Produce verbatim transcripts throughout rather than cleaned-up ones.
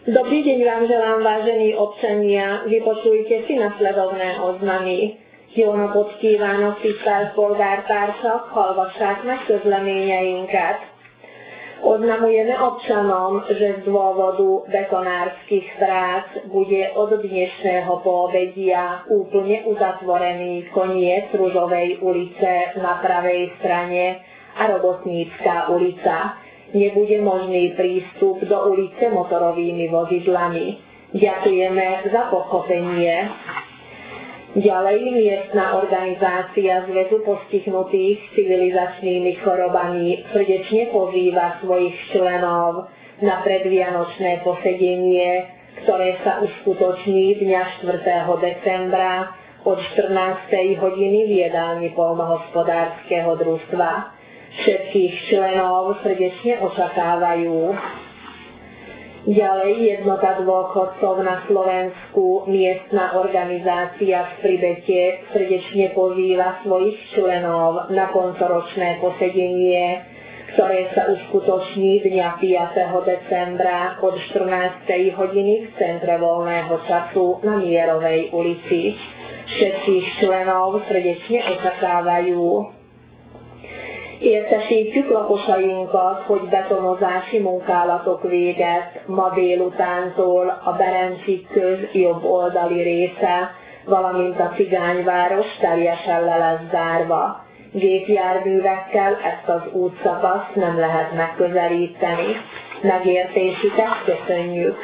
Dobrý deň vám želám, vážení občania, vypočujte si nasledovné oznamy. Jóna poctí Vánoc tisztelt polgártársak, hallgassák meg közleményeinket. Oznamujemy občanom, že z dôvodu betonárskych prác bude od dnešného poobedia úplne uzatvorený koniec Ružovej ulice na pravej strane a Robotnícka ulica. Nebude možný prístup do ulice motorovými vozidlami. Ďakujeme za pochopenie. Ďalej miestna organizácia Zväzu postihnutých civilizačnými chorobami srdečne pozýva svojich členov na predvianočné posedenie, ktoré sa uskutoční dňa štvrtého decembra od štrnástej hodiny v jedálni poľnohospodárskeho družstva. Všetkých členov srdečne očakávajú. Ďalej jednota dôchodcov na Slovensku, miestna organizácia v Pribete srdečne pozýva svojich členov na koncoročné posedenie, ktoré sa uskutoční dňa piateho decembra od štrnástej hodiny v Centre voľného času na Mierovej ulici. Všetkých členov srdečne očakávajú. Értesítjük lakosainkat, hogy betonozási munkálatok véget ma délutántól a Berencik köz jobb oldali része, valamint a Cigányváros teljesen le lesz zárva. Gépjárművekkel ezt az útszakaszt nem lehet megközelíteni. Megértésüket köszönjük.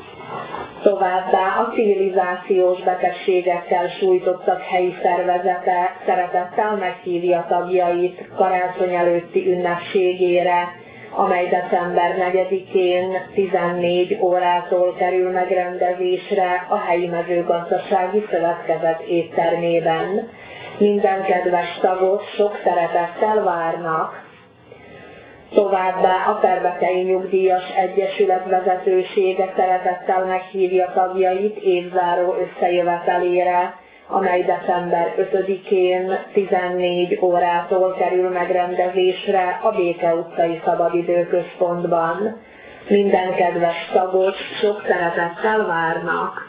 Továbbá a civilizációs betegségekkel sújtottak helyi szervezete szeretettel meghívja tagjait karácsony előtti ünnepségére, amely december negyedikén tizennégy órától kerül megrendezésre a helyi mezőgazdasági szövetkezet éttermében. Minden kedves tagot sok szeretettel várnak. Továbbá a Perbekei Nyugdíjas Egyesület vezetősége szeretettel meghívja tagjait évzáró összejövetelére, amely december ötödikén tizennégy órától kerül megrendezésre a Béke utcai Szabadidőközpontban. Minden kedves tagot sok szeretettel várnak.